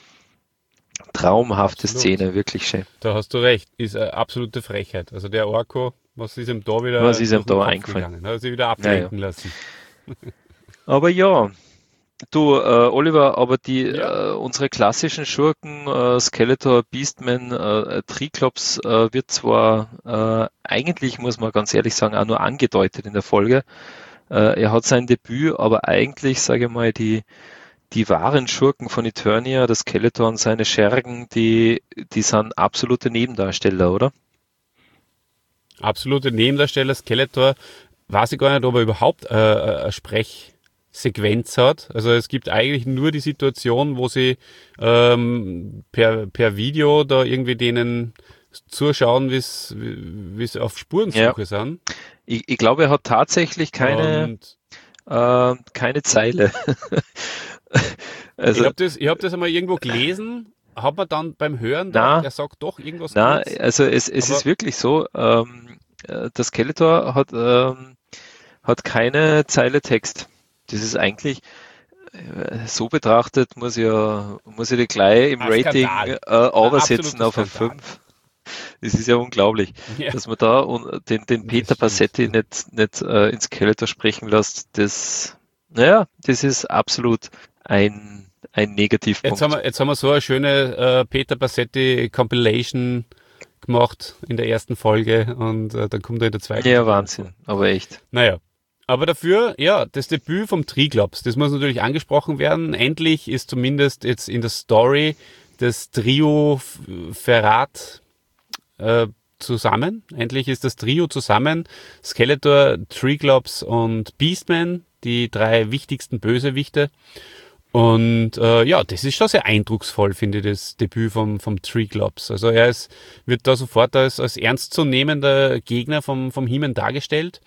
Traumhafte Absolut. Szene, wirklich schön. Da hast du recht, ist eine absolute Frechheit. Also der Orko, was ist ihm da wieder was ist ihm da eingefallen? Hat er sich wieder ablenken ja, ja. lassen. Aber ja, du, äh, Oliver, aber die ja. äh, unsere klassischen Schurken, äh, Skeletor, Beastman, äh, Triclops, äh, wird zwar äh, eigentlich, muss man ganz ehrlich sagen, auch nur angedeutet in der Folge. Äh, er hat sein Debüt, aber eigentlich, sage ich mal, die die wahren Schurken von Eternia, das Skeletor und seine Schergen, die die sind absolute Nebendarsteller, oder? Absolute Nebendarsteller. Skeletor, weiß ich gar nicht, ob er überhaupt äh, eine Sprechsequenz hat. Also es gibt eigentlich nur die Situation, wo sie ähm, per per Video da irgendwie denen zuschauen, wie es auf Spurensuche ja. sind. Ich, ich glaube, er hat tatsächlich keine, äh, keine Zeile. Also, ich habe das, ich hab das einmal irgendwo gelesen, hat man dann beim Hören gedacht, er sagt doch irgendwas. Nein, also es, es ist wirklich so, ähm, der Skeletor hat, ähm, hat keine Zeile Text. Das ist eigentlich, äh, so betrachtet, muss ja, muss ich die gleich im Rating äh, übersetzen auf eine fünf. Das ist ja unglaublich, ja. dass man da den, den Peter Passetti nicht, nicht äh, ins Skeletor sprechen lässt. Das, naja, das ist absolut ein, ein Negativpunkt. Jetzt haben wir, jetzt haben wir so eine schöne äh, Peter Passetti Compilation gemacht in der ersten Folge und äh, dann kommt er in der zweiten. Ja, Wahnsinn, aber echt. Naja. Aber dafür, ja, das Debüt vom Triclops, das muss natürlich angesprochen werden. Endlich ist zumindest jetzt in der Story das Trio Verrat äh, zusammen. Endlich ist das Trio zusammen. Skeletor, Triglops und Beastman, die drei wichtigsten Bösewichte. Und äh, ja, das ist schon sehr eindrucksvoll, finde ich, das Debüt vom, vom Triglops. Also er ist, wird da sofort als, als ernstzunehmender Gegner vom, vom He-Man dargestellt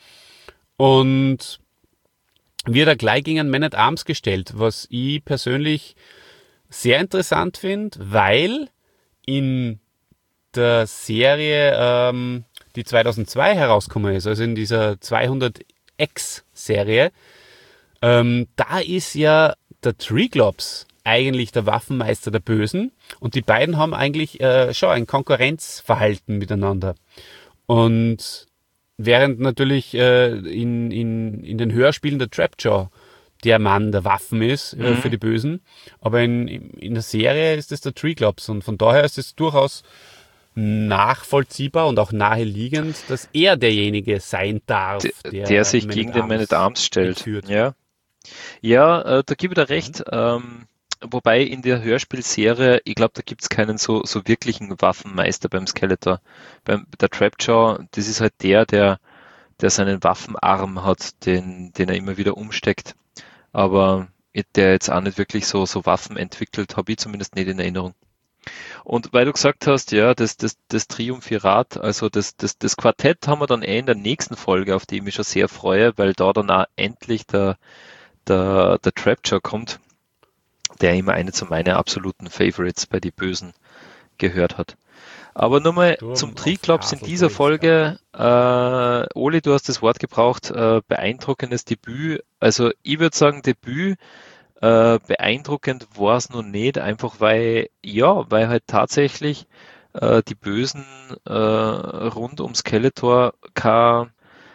und wird er gleich gegen einen Man-at-Arms gestellt, was ich persönlich sehr interessant finde, weil in der Serie, ähm, die zweitausendzwei herausgekommen ist, also in dieser zweihundert X-Serie, ähm, da ist ja der Triglops eigentlich der Waffenmeister der Bösen und die beiden haben eigentlich äh, schon ein Konkurrenzverhalten miteinander. Und während natürlich äh, in, in, in den Hörspielen der Trapjaw der Mann der Waffen ist äh, Mhm. für die Bösen, aber in, in der Serie ist es der Triglops und von daher ist es durchaus nachvollziehbar und auch naheliegend, dass er derjenige sein darf, Der, der, der sich gegen den Man-at-Arms stellt. entführt. Ja, ja äh, da gebe ich dir recht. Ähm, wobei in der Hörspielserie, ich glaube, da gibt es keinen so, so wirklichen Waffenmeister beim Skeletor. Beim der Trapjaw, das ist halt der, der, der seinen Waffenarm hat, den, den er immer wieder umsteckt. Aber der jetzt auch nicht wirklich so, so Waffen entwickelt, habe ich zumindest nicht in Erinnerung. Und weil du gesagt hast, ja, das, das, das Triumphirat, also das, das, das Quartett haben wir dann eh in der nächsten Folge, auf die ich mich schon sehr freue, weil da dann auch endlich der, der, der Trapjaw kommt, der immer eine zu meinen absoluten Favorites bei die Bösen gehört hat. Aber nur mal Sturm zum auf Triklops in Castle dieser Grayskull. Folge. Äh, Oli, du hast das Wort gebraucht, äh, beeindruckendes Debüt. Also ich würde sagen Debüt. Äh, beeindruckend war es noch nicht, einfach weil, ja, weil halt tatsächlich äh, die Bösen äh, rund um Skeletor kein,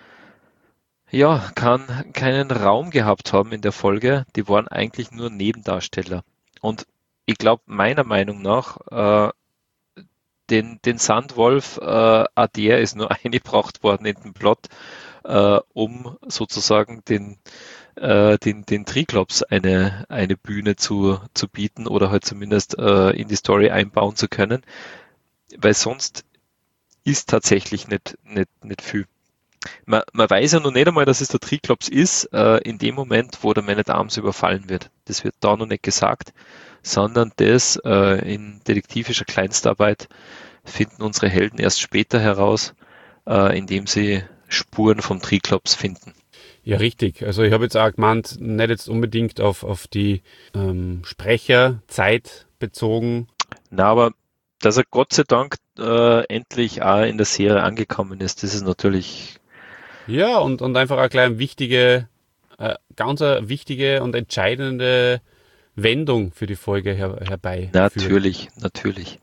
ja, kein, keinen Raum gehabt haben in der Folge. Die waren eigentlich nur Nebendarsteller. Und ich glaube, meiner Meinung nach, äh, den, den Sandwolf, äh, auch der ist nur eingebracht worden in den Plot, äh, um sozusagen den äh, den, den Triklops eine, eine Bühne zu, zu bieten oder halt zumindest äh, in die Story einbauen zu können, weil sonst ist tatsächlich nicht, nicht, nicht viel. Man, man weiß ja noch nicht einmal, dass es der Triklops ist, äh, in dem Moment, wo der Man-at-Arms überfallen wird. Das wird da noch nicht gesagt, sondern das äh, in detektivischer Kleinstarbeit finden unsere Helden erst später heraus, äh, indem sie Spuren vom Triklops finden. Ja, richtig. Also ich habe jetzt auch gemeint, nicht jetzt unbedingt auf, auf die ähm, Sprecherzeit bezogen. Na, aber dass er Gott sei Dank äh, endlich auch in der Serie angekommen ist, das ist natürlich... Ja, und, und einfach eine kleine wichtige, äh, ganz eine wichtige und entscheidende Wendung für die Folge her, herbei. Natürlich, natürlich.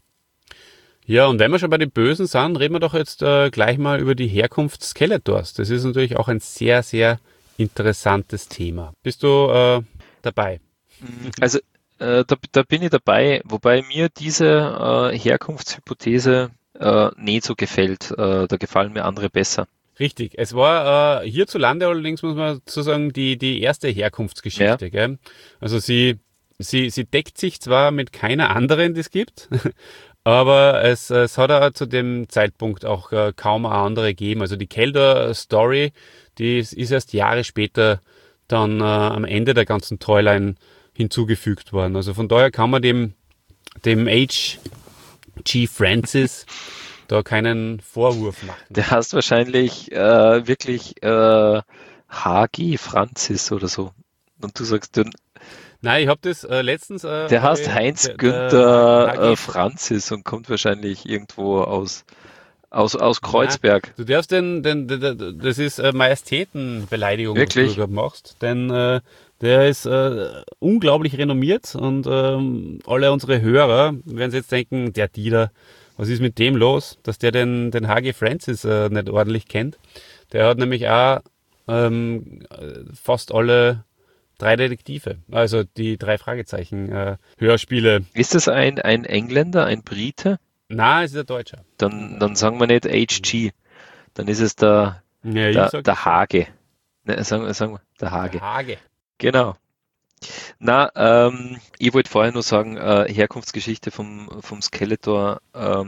Ja, und wenn wir schon bei den Bösen sind, reden wir doch jetzt äh, gleich mal über die Herkunft Skeletors. Das ist natürlich auch ein sehr, sehr interessantes Thema. Bist du äh, dabei? Also äh, da, da bin ich dabei, wobei mir diese äh, Herkunftshypothese äh, nicht so gefällt. Äh, da gefallen mir andere besser. Richtig. Es war äh, hierzulande allerdings, muss man so sagen, die, die erste Herkunftsgeschichte. Ja. Gell? Also sie, sie, sie deckt sich zwar mit keiner anderen, die es gibt, aber es, es hat auch zu dem Zeitpunkt auch äh, kaum eine andere gegeben. Also die Keldor-Story, die ist, ist erst Jahre später dann äh, am Ende der ganzen Toyline hinzugefügt worden. Also von daher kann man dem, dem H G Francis da keinen Vorwurf machen. Der heißt wahrscheinlich äh, wirklich äh, H G Francis oder so. Und du sagst, du, Nein, ich habe das äh, letztens... Äh, der hab heißt ich- Heinz der- der Günther H G äh, Francis und kommt wahrscheinlich irgendwo aus, aus, aus Kreuzberg. Du darfst den, den, den, den das ist äh, Majestätenbeleidigung, Wirklich? was du gerade machst, denn äh, der ist äh, unglaublich renommiert und ähm, alle unsere Hörer werden sich jetzt denken, der Dieter, was ist mit dem los, dass der den, den H G Francis äh, nicht ordentlich kennt. Der hat nämlich auch ähm, fast alle drei Detektive, also die drei Fragezeichen äh, Hörspiele. Ist das ein, ein Engländer, ein Brite? Na, es ist ein Deutscher. Dann, dann sagen wir nicht H G. Dann ist es der, Ja, der, sag der Hage. Ne, sagen, sagen wir, der Hage. Hage. Genau. Na, ähm, ich wollte vorher nur sagen, äh, Herkunftsgeschichte vom, vom Skeletor, ähm,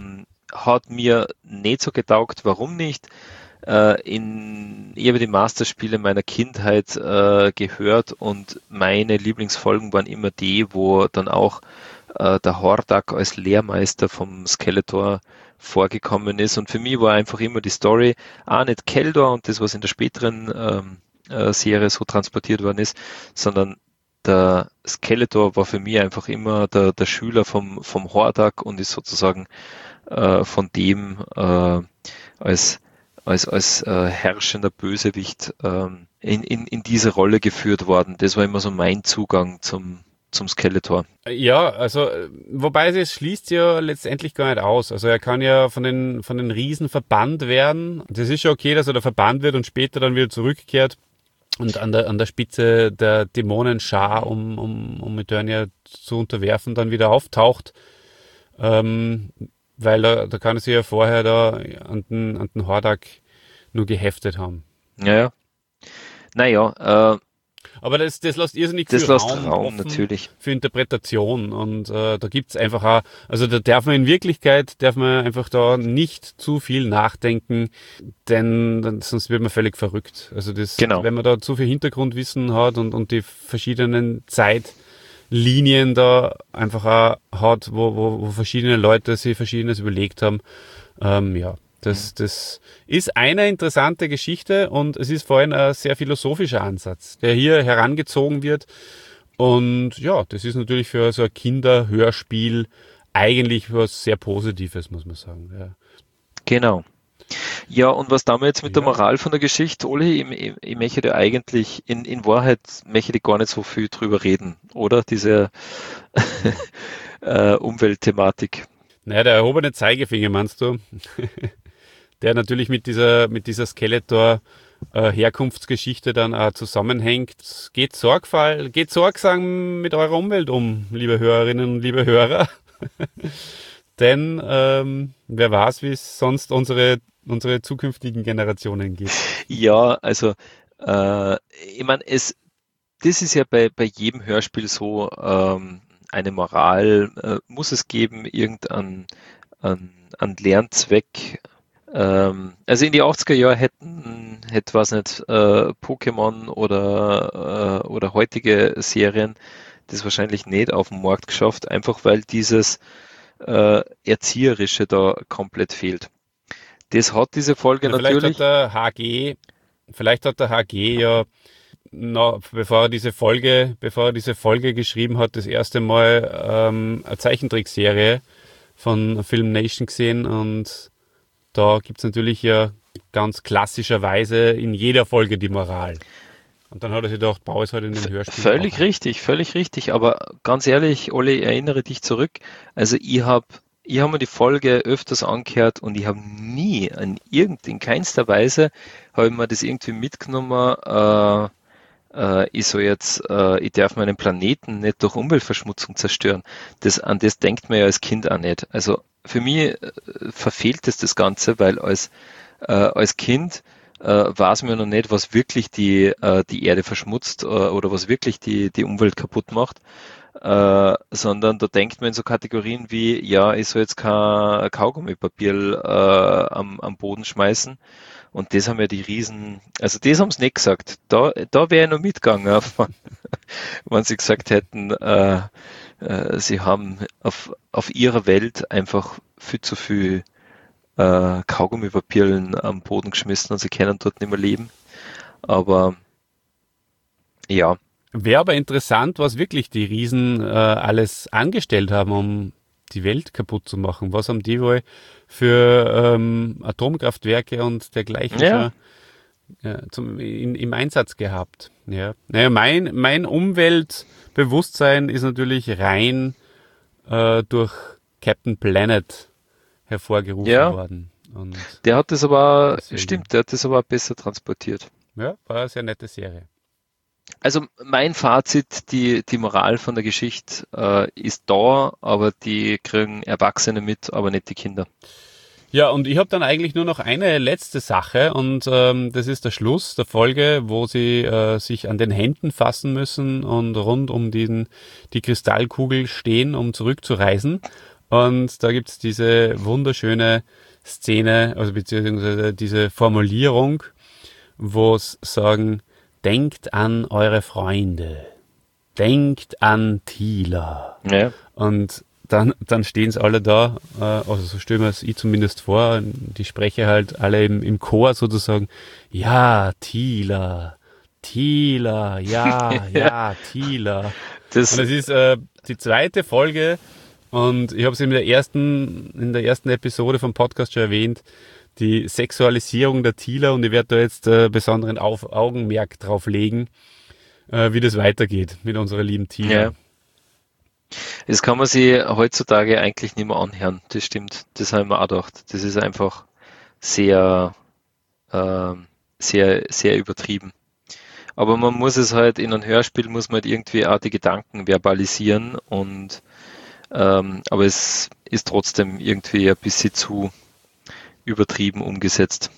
hat mir nicht so getaugt. Warum nicht? Äh, in, ich habe die Masterspiele meiner Kindheit äh, gehört und meine Lieblingsfolgen waren immer die, wo dann auch äh, der Hordak als Lehrmeister vom Skeletor vorgekommen ist. Und für mich war einfach immer die Story, auch nicht Keldor und das, was in der späteren ähm, äh, Serie so transportiert worden ist, sondern der Skeletor war für mich einfach immer der, der Schüler vom, vom Hordak und ist sozusagen äh, von dem äh, als als, als äh, herrschender Bösewicht ähm, in, in, in diese Rolle geführt worden. Das war immer so mein Zugang zum, zum Skeletor. Ja, also wobei es schließt ja letztendlich gar nicht aus. Also er kann ja von den von den Riesen verbannt werden. Das ist ja okay, dass er da verbannt wird und später dann wieder zurückkehrt und an der an der Spitze der Dämonenschar, um um um Eternia zu unterwerfen, dann wieder auftaucht. Ähm, weil da, da kann er sich ja vorher da an den, an den Hordak nur geheftet haben. Ja, ja. Naja, äh, aber das, das lässt irrsinnig das viel lässt Raum, Raum offen natürlich. für Interpretation und äh, da gibt's einfach auch, also da darf man in Wirklichkeit, darf man einfach da nicht zu viel nachdenken, denn dann, sonst wird man völlig verrückt. Also das, Genau. wenn man da zu viel Hintergrundwissen hat und, und die verschiedenen Zeitlinien da einfach auch hat, wo, wo, wo verschiedene Leute sich Verschiedenes überlegt haben, ähm, ja. Das, das ist eine interessante Geschichte und es ist vor allem ein sehr philosophischer Ansatz, der hier herangezogen wird. Und ja, das ist natürlich für so ein Kinderhörspiel eigentlich was sehr Positives, muss man sagen. Ja. Genau. Ja, und was damals jetzt mit Ja. der Moral von der Geschichte, Oli, ich, ich, ich möchte da eigentlich, in, in Wahrheit möchte ich gar nicht so viel drüber reden, oder? Diese äh, Umweltthematik. Naja, der erhobene Zeigefinger, meinst du? Der natürlich mit dieser, mit dieser Skeletor äh, Herkunftsgeschichte dann auch zusammenhängt. Geht Sorgfalt, geht sorgsam mit eurer Umwelt um, liebe Hörerinnen und liebe Hörer. Denn ähm, wer weiß, wie es sonst unsere, unsere zukünftigen Generationen geht. Ja, also äh, ich meine, es, das ist ja bei, bei jedem Hörspiel so, ähm, eine Moral äh, muss es geben, irgendein an, an Lernzweck. Ähm, also in die achtziger Jahre hätten, hätte was nicht, äh, Pokémon oder, äh, oder heutige Serien das wahrscheinlich nicht auf den Markt geschafft, einfach weil dieses äh, Erzieherische da komplett fehlt. Das hat diese Folge Ja, vielleicht natürlich. hat der H G, vielleicht hat der H G ja, na, bevor er diese Folge, bevor er diese Folge geschrieben hat, das erste Mal ähm, eine Zeichentrickserie von Film Nation gesehen und da gibt's natürlich ja ganz klassischerweise in jeder Folge die Moral. Und dann hat er sich gedacht, baue es halt in den Hörspielen. Völlig auch. richtig, völlig richtig. Aber ganz ehrlich, Olli, erinnere dich zurück. Also ich habe ich hab mir die Folge öfters angehört und ich habe nie, in irgend, in keinster Weise, habe ich mir das irgendwie mitgenommen, äh, äh, ich so jetzt, äh, ich darf meinen Planeten nicht durch Umweltverschmutzung zerstören. Das, an das denkt man ja als Kind auch nicht. Also für mich äh, verfehlt es das Ganze, weil als, äh, als Kind äh, weiß man noch nicht, was wirklich die, äh, die Erde verschmutzt äh, oder was wirklich die, die Umwelt kaputt macht. Äh, sondern da denkt man in so Kategorien wie, ja, ich soll jetzt kein Kaugummipapier äh, am, am Boden schmeißen. Und das haben ja die Riesen, also das haben sie nicht gesagt. Da, da wäre ich noch mitgegangen, wenn sie gesagt hätten, äh, äh, sie haben auf, auf ihrer Welt einfach viel zu viel äh, Kaugummipapieren am Boden geschmissen und sie können dort nicht mehr leben. Aber ja. Wäre aber interessant, was wirklich die Riesen äh, alles angestellt haben, um die Welt kaputt zu machen. Was haben die wohl für ähm, Atomkraftwerke und dergleichen Ja. schon, ja, zum, in, im Einsatz gehabt? Ja. Naja, mein, mein Umweltbewusstsein ist natürlich rein äh, durch Captain Planet hervorgerufen Ja. worden. Und Der hat das aber, Deswegen. stimmt, der hat das aber besser transportiert. ja, war eine sehr nette Serie. Also mein Fazit, die, die Moral von der Geschichte äh, ist da, aber die kriegen Erwachsene mit, aber nicht die Kinder. Ja, und ich habe dann eigentlich nur noch eine letzte Sache und ähm, das ist der Schluss der Folge, wo sie äh, sich an den Händen fassen müssen und rund um den, die Kristallkugel stehen, um zurückzureisen. Und da gibt's diese wunderschöne Szene, also beziehungsweise diese Formulierung, wo es sagen, denkt an eure Freunde, denkt an Tila. Ja. Und dann, dann stehen sie alle da, äh, also so stellen wir es ich zumindest vor, die sprechen halt alle im, im Chor sozusagen, ja, Tila, Tila, ja, ja, Tila. Das, Und es ist äh, die zweite Folge und ich habe es in der ersten, in der ersten Episode vom Podcast schon erwähnt, die Sexualisierung der Tila, und ich werde da jetzt äh, besonderen Auf Augenmerk drauf legen, äh, wie das weitergeht mit unserer lieben Tila. ja. Das kann man sich heutzutage eigentlich nicht mehr anhören. Das stimmt. Das habe ich mir auch gedacht. Das ist einfach sehr, ähm, sehr, sehr übertrieben. Aber man muss es halt in einem Hörspiel, muss man halt irgendwie auch die Gedanken verbalisieren und ähm, aber es ist trotzdem irgendwie ein bisschen zu übertrieben umgesetzt.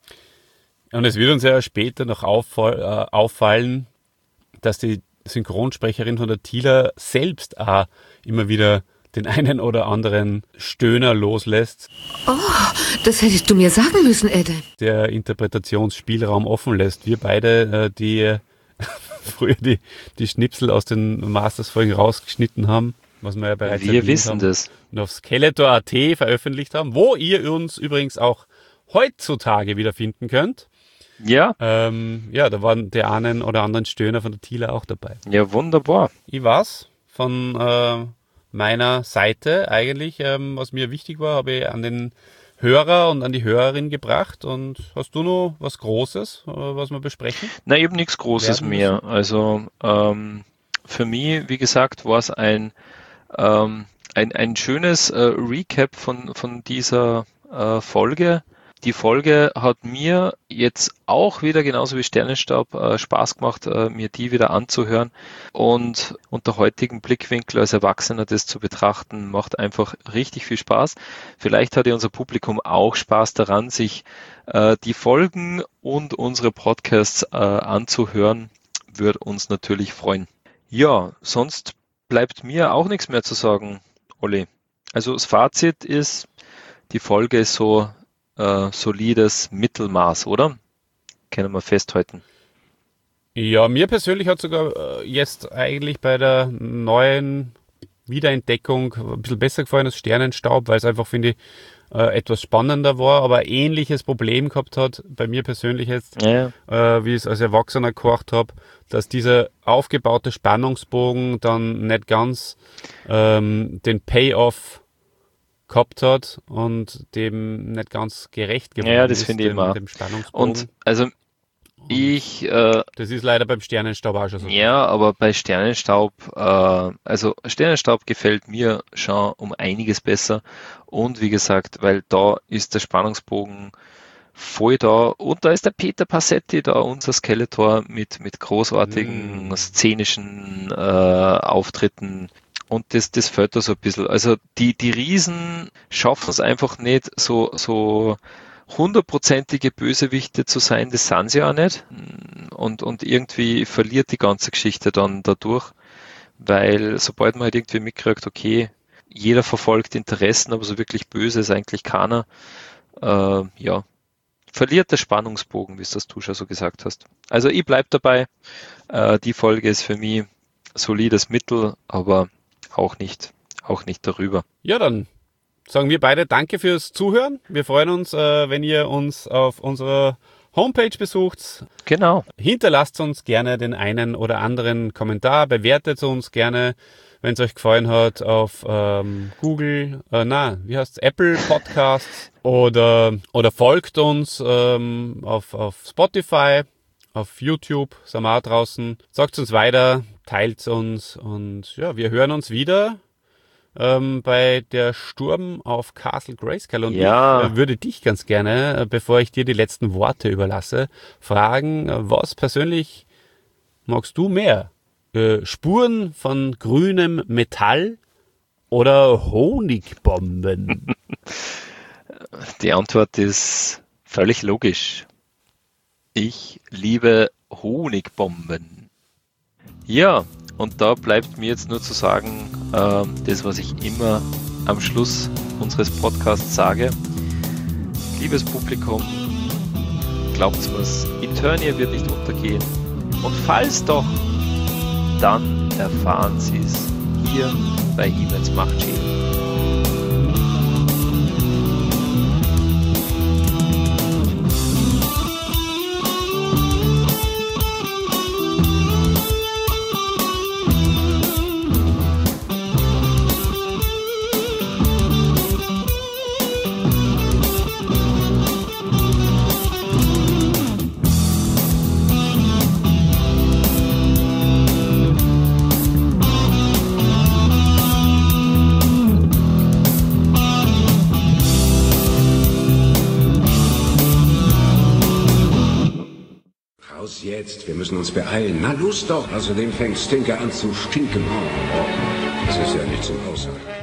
Und es wird uns ja später noch auffall, äh, auffallen, dass die Synchronsprecherin von der Tila selbst auch immer wieder den einen oder anderen Stöhner loslässt, Oh, das hättest du mir sagen müssen, Edde. der Interpretationsspielraum offen lässt. Wir beide, äh, die äh, früher die, die Schnipsel aus den Masters-Folgen rausgeschnitten haben, was wir ja bereits Wir erwähnt wissen haben, das. und auf Skeletor Punkt a t veröffentlicht haben, wo ihr uns übrigens auch heutzutage wiederfinden könnt. Ja, Ähm, ja, da waren der einen oder anderen Stöhner von der Tila auch dabei. ja, wunderbar. Ich war's von äh, meiner Seite eigentlich, ähm, was mir wichtig war, habe ich an den Hörer und an die Hörerin gebracht. Und hast du noch was Großes, äh, was wir besprechen? Na, eben nichts Großes Werden mehr. Also ähm, für mich, wie gesagt, war es ein, ähm, ein, ein schönes äh, Recap von, von dieser äh, Folge. Die Folge hat mir jetzt auch wieder, genauso wie Sternenstaub, äh, Spaß gemacht, äh, mir die wieder anzuhören. Und unter heutigen Blickwinkel als Erwachsener das zu betrachten, macht einfach richtig viel Spaß. Vielleicht hat ja unser Publikum auch Spaß daran, sich äh, die Folgen und unsere Podcasts äh, anzuhören. Würde uns natürlich freuen. Ja, sonst bleibt mir auch nichts mehr zu sagen, Olli. Also das Fazit ist, die Folge ist so äh, solides Mittelmaß, oder? Können wir festhalten. Ja, mir persönlich hat sogar äh, jetzt eigentlich bei der neuen Wiederentdeckung ein bisschen besser gefallen als Sternenstaub, weil es einfach, finde ich, äh, etwas spannender war, aber ein ähnliches Problem gehabt hat, bei mir persönlich jetzt, Ja, äh, wie ich es als Erwachsener gehört habe, dass dieser aufgebaute Spannungsbogen dann nicht ganz ähm, den Payoff gehabt hat und dem nicht ganz gerecht geworden Ja, das ist, finde ich dem, immer. dem Spannungsbogen. und also ich, äh, Das ist leider beim Sternenstaub auch schon so. ja, aber bei Sternenstaub, äh, also Sternenstaub gefällt mir schon um einiges besser und wie gesagt, weil da ist der Spannungsbogen voll da und da ist der Peter Passetti da, unser Skeletor mit, mit großartigen Mm. szenischen äh, Auftritten. Und das, das fällt da so ein bisschen. Also die, die Riesen schaffen es einfach nicht, so, so hundertprozentige Bösewichte zu sein, das sind sie auch nicht. Und, und irgendwie verliert die ganze Geschichte dann dadurch, weil sobald man halt irgendwie mitkriegt, okay, jeder verfolgt Interessen, aber so wirklich böse ist eigentlich keiner, äh, ja, verliert der Spannungsbogen, wie es das du schon so gesagt hast. Also ich bleib dabei, äh, die Folge ist für mich solides Mittel, aber auch nicht, auch nicht darüber. Ja, dann sagen wir beide Danke fürs Zuhören. Wir freuen uns, äh, wenn ihr uns auf unserer Homepage besucht. Genau. Hinterlasst uns gerne den einen oder anderen Kommentar, bewertet uns gerne, wenn es euch gefallen hat, auf ähm, Google, äh, na, wie heißt's, Apple Podcasts oder oder folgt uns ähm, auf auf Spotify, auf YouTube, sind wir auch draußen. Sagt uns weiter, teilt uns und ja, wir hören uns wieder ähm, bei der Sturm auf Castle Grayskull. Und Ja. ich äh, würde dich ganz gerne, äh, bevor ich dir die letzten Worte überlasse, fragen, äh, was persönlich magst du mehr? Äh, Spuren von grünem Metall oder Honigbomben? Die Antwort ist völlig logisch. Ich liebe Honigbomben. Ja, und da bleibt mir jetzt nur zu sagen, ähm, das, was ich immer am Schluss unseres Podcasts sage, liebes Publikum, glaubt's mir's, Eternia wird nicht untergehen. Und falls doch, dann erfahren Sie es hier bei He-Mans Machtschild. Jetzt, wir müssen uns beeilen. Na los doch! Außerdem fängt Stinker an zu stinken. Oh, das ist ja nicht zum Aushalten.